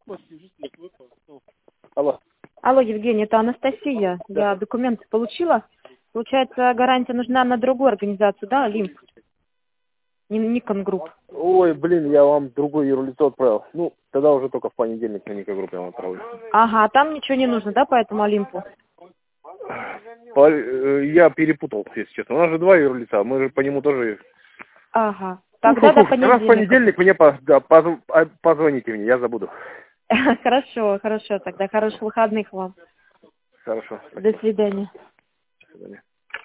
Алло. Алло, Евгений, это Анастасия. Да. Я документы получила. Получается, гарантия нужна на другую организацию, да, Олимп? Никон Групп. Ой, блин, я вам другое юрлицо отправил. Ну, тогда уже только в понедельник на Ника группе я вам отправлю. Ага, там ничего не нужно, да, по этому Олимпу? Я перепутал, если честно. У нас же два юрлица, мы же по нему тоже... Ага. Тогда до Раз в понедельника. понедельник мне позвоните мне, я забуду. Хорошо, хорошо, тогда хороших выходных вам. Хорошо. До свидания. До свидания.